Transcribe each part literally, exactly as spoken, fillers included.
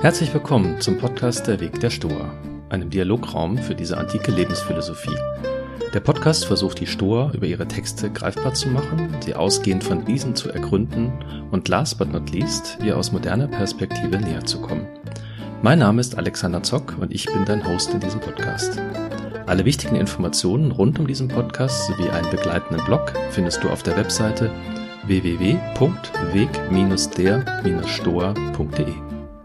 Herzlich willkommen zum Podcast Der Weg der Stoa, einem Dialograum für diese antike Lebensphilosophie. Der Podcast versucht, die Stoa über ihre Texte greifbar zu machen, sie ausgehend von diesen zu ergründen und last but not least, ihr aus moderner Perspektive näher zu kommen. Mein Name ist Alexander Zock und ich bin dein Host in diesem Podcast. Alle wichtigen Informationen rund um diesen Podcast sowie einen begleitenden Blog findest du auf der Webseite w w w punkt weg der stoa punkt de.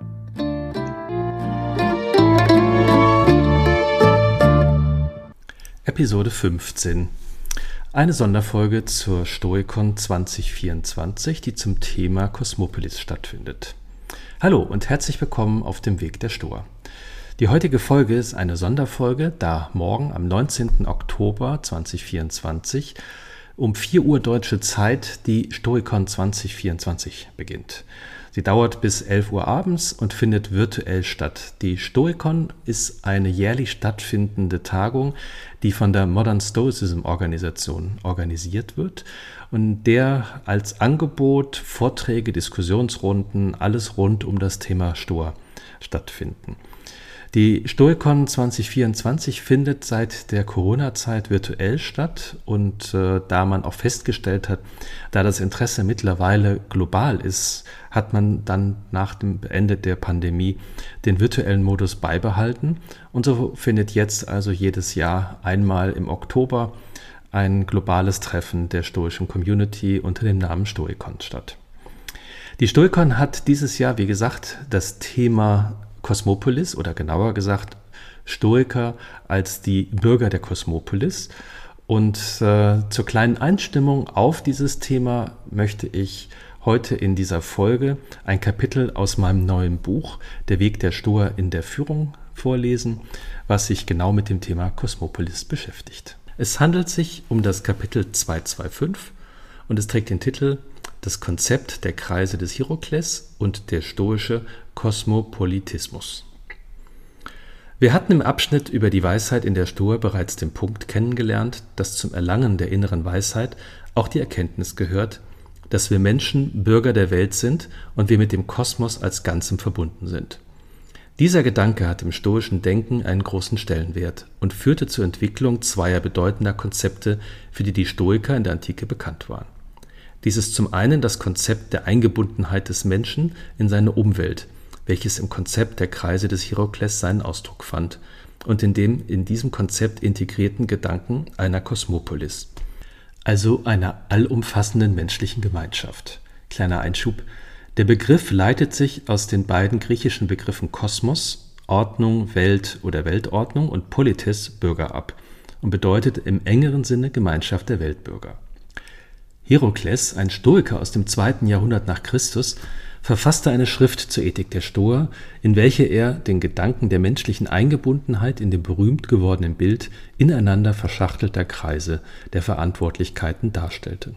Episode fünfzehn. Eine Sonderfolge zur Stoikon zwanzig vierundzwanzig, die zum Thema Kosmopolis stattfindet. Hallo und herzlich willkommen auf dem Weg der Stoa. Die heutige Folge ist eine Sonderfolge, da morgen am neunzehnten Oktober zweitausendvierundzwanzig um vier Uhr deutsche Zeit die Stoikon zwanzig vierundzwanzig beginnt. Sie dauert bis elf Uhr abends und findet virtuell statt. Die Stoikon ist eine jährlich stattfindende Tagung, die von der Modern Stoicism Organisation organisiert wird und der als Angebot Vorträge, Diskussionsrunden, alles rund um das Thema Stoa stattfinden. Die Stoikon zwanzig vierundzwanzig findet seit der Corona-Zeit virtuell statt und äh, da man auch festgestellt hat, da das Interesse mittlerweile global ist, hat man dann nach dem Ende der Pandemie den virtuellen Modus beibehalten und so findet jetzt also jedes Jahr einmal im Oktober ein globales Treffen der stoischen Community unter dem Namen Stoikon statt. Die Stoikon hat dieses Jahr, wie gesagt, das Thema Kosmopolis oder genauer gesagt Stoiker als die Bürger der Kosmopolis. Und äh, zur kleinen Einstimmung auf dieses Thema möchte ich heute in dieser Folge ein Kapitel aus meinem neuen Buch Der Weg der Stoa in der Führung vorlesen, was sich genau mit dem Thema Kosmopolis beschäftigt. Es handelt sich um das Kapitel zweihunderfünfundzwanzig und es trägt den Titel Das Konzept der Kreise des Hierokles und der stoische Kosmopolitismus. Wir hatten im Abschnitt über die Weisheit in der Stoa bereits den Punkt kennengelernt, dass zum Erlangen der inneren Weisheit auch die Erkenntnis gehört, dass wir Menschen Bürger der Welt sind und wir mit dem Kosmos als Ganzem verbunden sind. Dieser Gedanke hat im stoischen Denken einen großen Stellenwert und führte zur Entwicklung zweier bedeutender Konzepte, für die die Stoiker in der Antike bekannt waren. Dies ist zum einen das Konzept der Eingebundenheit des Menschen in seine Umwelt, welches im Konzept der Kreise des Hierokles seinen Ausdruck fand und in dem in diesem Konzept integrierten Gedanken einer Kosmopolis, also einer allumfassenden menschlichen Gemeinschaft. Kleiner Einschub: Der Begriff leitet sich aus den beiden griechischen Begriffen Kosmos, Ordnung, Welt oder Weltordnung und Politis, Bürger ab und bedeutet im engeren Sinne Gemeinschaft der Weltbürger. Hierokles, ein Stoiker aus dem zweiten Jahrhundert nach Christus, verfasste eine Schrift zur Ethik der Stoa, in welcher er den Gedanken der menschlichen Eingebundenheit in dem berühmt gewordenen Bild ineinander verschachtelter Kreise der Verantwortlichkeiten darstellte.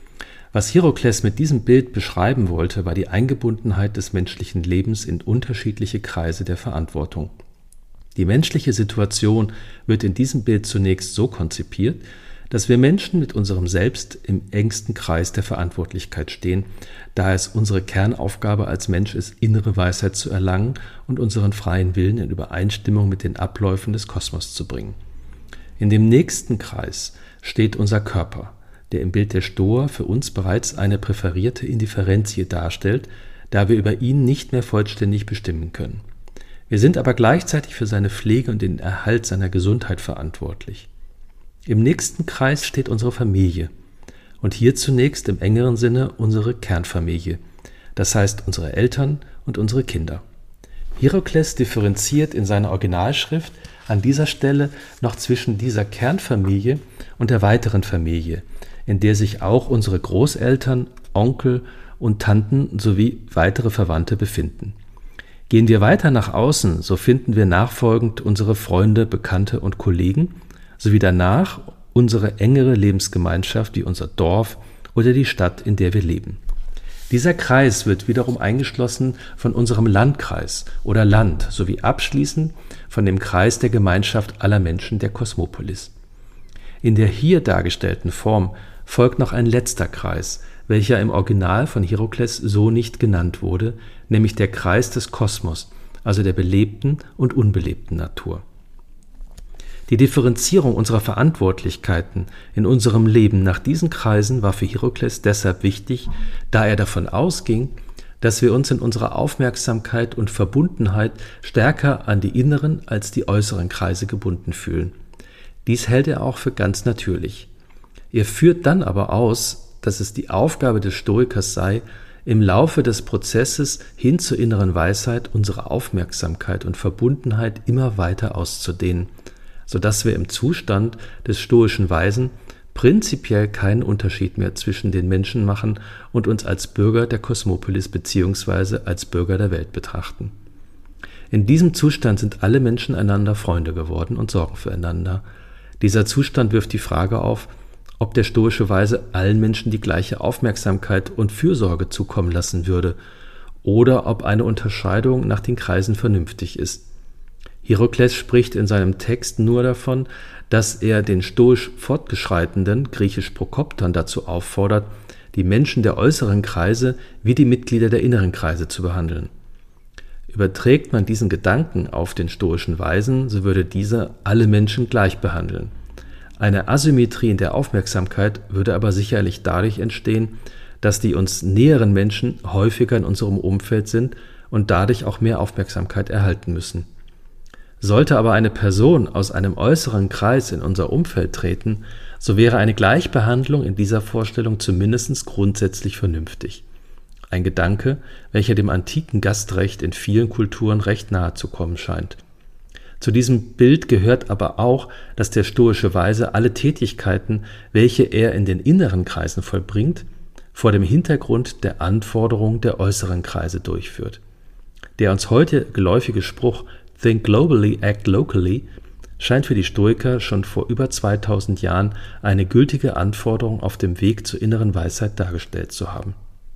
Was Hierokles mit diesem Bild beschreiben wollte, war die Eingebundenheit des menschlichen Lebens in unterschiedliche Kreise der Verantwortung. Die menschliche Situation wird in diesem Bild zunächst so konzipiert, dass wir Menschen mit unserem Selbst im engsten Kreis der Verantwortlichkeit stehen, da es unsere Kernaufgabe als Mensch ist, innere Weisheit zu erlangen und unseren freien Willen in Übereinstimmung mit den Abläufen des Kosmos zu bringen. In dem nächsten Kreis steht unser Körper, der im Bild der Stoa für uns bereits eine präferierte Indifferentie darstellt, da wir über ihn nicht mehr vollständig bestimmen können. Wir sind aber gleichzeitig für seine Pflege und den Erhalt seiner Gesundheit verantwortlich. Im nächsten Kreis steht unsere Familie und hier zunächst im engeren Sinne unsere Kernfamilie, das heißt unsere Eltern und unsere Kinder. Hierokles differenziert in seiner Originalschrift an dieser Stelle noch zwischen dieser Kernfamilie und der weiteren Familie, in der sich auch unsere Großeltern, Onkel und Tanten sowie weitere Verwandte befinden. Gehen wir weiter nach außen, so finden wir nachfolgend unsere Freunde, Bekannte und Kollegen, sowie danach unsere engere Lebensgemeinschaft wie unser Dorf oder die Stadt, in der wir leben. Dieser Kreis wird wiederum eingeschlossen von unserem Landkreis oder Land sowie abschließend von dem Kreis der Gemeinschaft aller Menschen der Kosmopolis. In der hier dargestellten Form folgt noch ein letzter Kreis, welcher im Original von Hierokles so nicht genannt wurde, nämlich der Kreis des Kosmos, also der belebten und unbelebten Natur. Die Differenzierung unserer Verantwortlichkeiten in unserem Leben nach diesen Kreisen war für Hierokles deshalb wichtig, da er davon ausging, dass wir uns in unserer Aufmerksamkeit und Verbundenheit stärker an die inneren als die äußeren Kreise gebunden fühlen. Dies hält er auch für ganz natürlich. Er führt dann aber aus, dass es die Aufgabe des Stoikers sei, im Laufe des Prozesses hin zur inneren Weisheit unsere Aufmerksamkeit und Verbundenheit immer weiter auszudehnen, sodass wir im Zustand des stoischen Weisen prinzipiell keinen Unterschied mehr zwischen den Menschen machen und uns als Bürger der Kosmopolis bzw. als Bürger der Welt betrachten. In diesem Zustand sind alle Menschen einander Freunde geworden und sorgen füreinander. Dieser Zustand wirft die Frage auf, ob der stoische Weise allen Menschen die gleiche Aufmerksamkeit und Fürsorge zukommen lassen würde oder ob eine Unterscheidung nach den Kreisen vernünftig ist. Hierokles spricht in seinem Text nur davon, dass er den stoisch Fortgeschreitenden, griechisch Prokoptern, dazu auffordert, die Menschen der äußeren Kreise wie die Mitglieder der inneren Kreise zu behandeln. Überträgt man diesen Gedanken auf den stoischen Weisen, so würde dieser alle Menschen gleich behandeln. Eine Asymmetrie in der Aufmerksamkeit würde aber sicherlich dadurch entstehen, dass die uns näheren Menschen häufiger in unserem Umfeld sind und dadurch auch mehr Aufmerksamkeit erhalten müssen. Sollte aber eine Person aus einem äußeren Kreis in unser Umfeld treten, so wäre eine Gleichbehandlung in dieser Vorstellung zumindest grundsätzlich vernünftig. Ein Gedanke, welcher dem antiken Gastrecht in vielen Kulturen recht nahe zu kommen scheint. Zu diesem Bild gehört aber auch, dass der stoische Weise alle Tätigkeiten, welche er in den inneren Kreisen vollbringt, vor dem Hintergrund der Anforderung der äußeren Kreise durchführt. Der uns heute geläufige Spruch Think globally, act locally scheint für die Stoiker schon vor über zweitausend Jahren eine gültige Anforderung auf dem Weg zur inneren Weisheit dargestellt zu haben.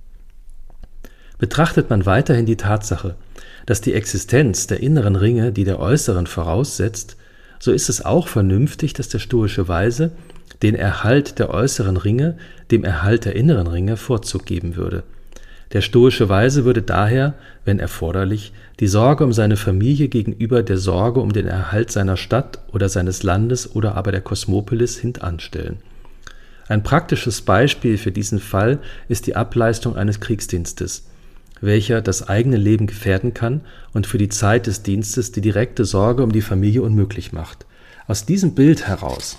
Betrachtet man weiterhin die Tatsache, dass die Existenz der inneren Ringe die der äußeren voraussetzt, so ist es auch vernünftig, dass der stoische Weise den Erhalt der äußeren Ringe dem Erhalt der inneren Ringe Vorzug geben würde. Der stoische Weise würde daher, wenn erforderlich, die Sorge um seine Familie gegenüber der Sorge um den Erhalt seiner Stadt oder seines Landes oder aber der Kosmopolis hintanstellen. Ein praktisches Beispiel für diesen Fall ist die Ableistung eines Kriegsdienstes, welcher das eigene Leben gefährden kann und für die Zeit des Dienstes die direkte Sorge um die Familie unmöglich macht. Aus diesem Bild heraus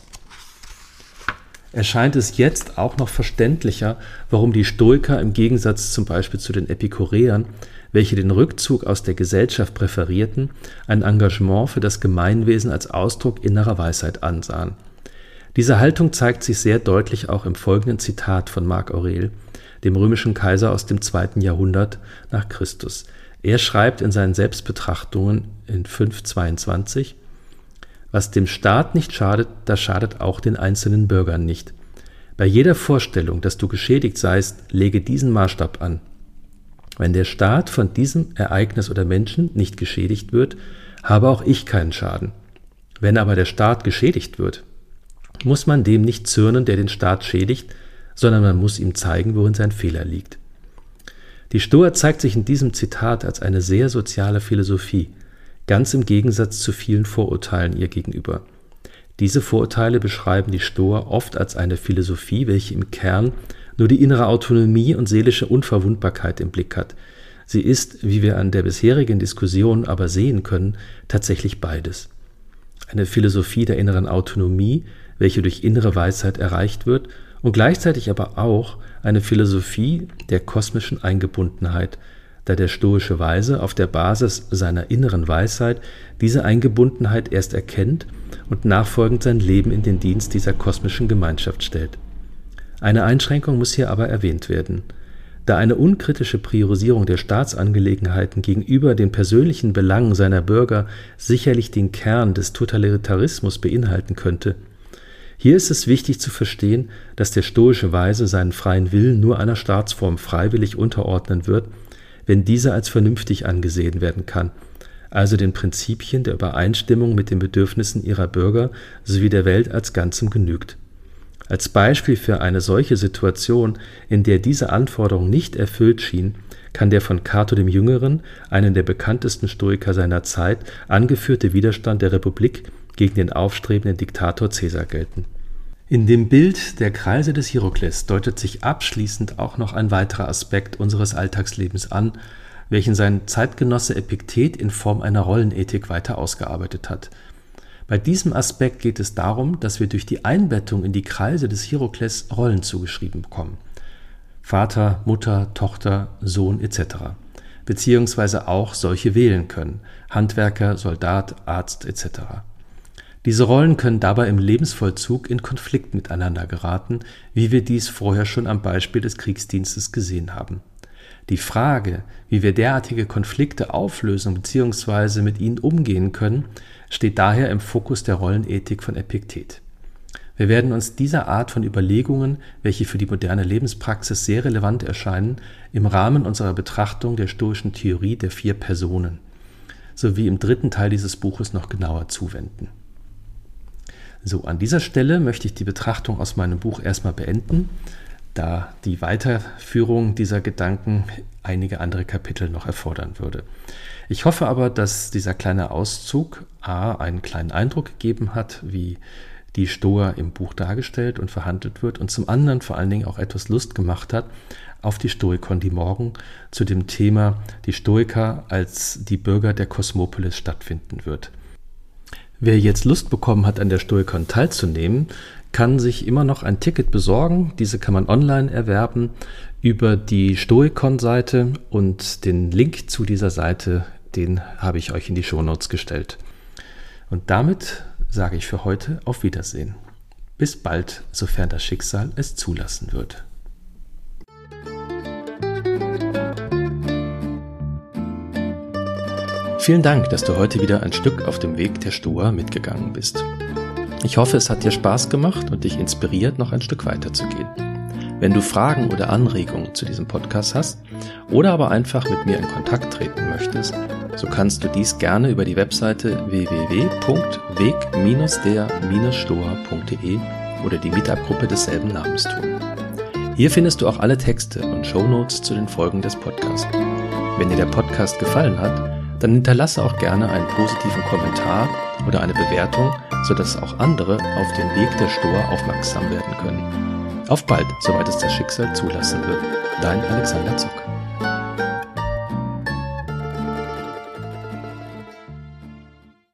erscheint es jetzt auch noch verständlicher, warum die Stoiker im Gegensatz zum Beispiel zu den Epikureern, welche den Rückzug aus der Gesellschaft präferierten, ein Engagement für das Gemeinwesen als Ausdruck innerer Weisheit ansahen. Diese Haltung zeigt sich sehr deutlich auch im folgenden Zitat von Marc Aurel, dem römischen Kaiser aus dem zweiten Jahrhundert nach Christus. Er schreibt in seinen Selbstbetrachtungen in fünf zweiundzwanzig: Was dem Staat nicht schadet, das schadet auch den einzelnen Bürgern nicht. Bei jeder Vorstellung, dass du geschädigt seist, lege diesen Maßstab an. Wenn der Staat von diesem Ereignis oder Menschen nicht geschädigt wird, habe auch ich keinen Schaden. Wenn aber der Staat geschädigt wird, muss man dem nicht zürnen, der den Staat schädigt, sondern man muss ihm zeigen, worin sein Fehler liegt. Die Stoa zeigt sich in diesem Zitat als eine sehr soziale Philosophie, ganz im Gegensatz zu vielen Vorurteilen ihr gegenüber. Diese Vorurteile beschreiben die Stoa oft als eine Philosophie, welche im Kern nur die innere Autonomie und seelische Unverwundbarkeit im Blick hat. Sie ist, wie wir an der bisherigen Diskussion aber sehen können, tatsächlich beides. Eine Philosophie der inneren Autonomie, welche durch innere Weisheit erreicht wird, und gleichzeitig aber auch eine Philosophie der kosmischen Eingebundenheit, da der stoische Weise auf der Basis seiner inneren Weisheit diese Eingebundenheit erst erkennt und nachfolgend sein Leben in den Dienst dieser kosmischen Gemeinschaft stellt. Eine Einschränkung muss hier aber erwähnt werden. Da eine unkritische Priorisierung der Staatsangelegenheiten gegenüber den persönlichen Belangen seiner Bürger sicherlich den Kern des Totalitarismus beinhalten könnte, hier ist es wichtig zu verstehen, dass der stoische Weise seinen freien Willen nur einer Staatsform freiwillig unterordnen wird, wenn diese als vernünftig angesehen werden kann, also den Prinzipien der Übereinstimmung mit den Bedürfnissen ihrer Bürger sowie der Welt als Ganzem genügt. Als Beispiel für eine solche Situation, in der diese Anforderung nicht erfüllt schien, kann der von Cato dem Jüngeren, einem der bekanntesten Stoiker seiner Zeit, angeführte Widerstand der Republik gegen den aufstrebenden Diktator Caesar gelten. In dem Bild der Kreise des Hierokles deutet sich abschließend auch noch ein weiterer Aspekt unseres Alltagslebens an, welchen sein Zeitgenosse Epiktet in Form einer Rollenethik weiter ausgearbeitet hat. Bei diesem Aspekt geht es darum, dass wir durch die Einbettung in die Kreise des Hierokles Rollen zugeschrieben bekommen. Vater, Mutter, Tochter, Sohn et cetera. Beziehungsweise auch solche wählen können. Handwerker, Soldat, Arzt et cetera. Diese Rollen können dabei im Lebensvollzug in Konflikt miteinander geraten, wie wir dies vorher schon am Beispiel des Kriegsdienstes gesehen haben. Die Frage, wie wir derartige Konflikte auflösen bzw. mit ihnen umgehen können, steht daher im Fokus der Rollenethik von Epiktet. Wir werden uns dieser Art von Überlegungen, welche für die moderne Lebenspraxis sehr relevant erscheinen, im Rahmen unserer Betrachtung der stoischen Theorie der vier Personen sowie im dritten Teil dieses Buches noch genauer zuwenden. So, an dieser Stelle möchte ich die Betrachtung aus meinem Buch erstmal beenden, da die Weiterführung dieser Gedanken einige andere Kapitel noch erfordern würde. Ich hoffe aber, dass dieser kleine Auszug a. einen kleinen Eindruck gegeben hat, wie die Stoa im Buch dargestellt und verhandelt wird, und zum anderen vor allen Dingen auch etwas Lust gemacht hat auf die Stoikon, die morgen zu dem Thema die Stoiker als die Bürger der Kosmopolis stattfinden wird. Wer jetzt Lust bekommen hat, an der Stoikon teilzunehmen, kann sich immer noch ein Ticket besorgen. Diese kann man online erwerben über die Stoikon-Seite, und den Link zu dieser Seite, den habe ich euch in die Shownotes gestellt. Und damit sage ich für heute auf Wiedersehen. Bis bald, sofern das Schicksal es zulassen wird. Vielen Dank, dass du heute wieder ein Stück auf dem Weg der Stoa mitgegangen bist. Ich hoffe, es hat dir Spaß gemacht und dich inspiriert, noch ein Stück weiterzugehen. Wenn du Fragen oder Anregungen zu diesem Podcast hast oder aber einfach mit mir in Kontakt treten möchtest, so kannst du dies gerne über die Webseite w w w punkt weg der stoa punkt de oder die Meetup-Gruppe desselben Namens tun. Hier findest du auch alle Texte und Shownotes zu den Folgen des Podcasts. Wenn dir der Podcast gefallen hat, dann hinterlasse auch gerne einen positiven Kommentar oder eine Bewertung, sodass auch andere auf den Weg der Stoa aufmerksam werden können. Auf bald, soweit es das Schicksal zulassen wird. Dein Alexander Zock.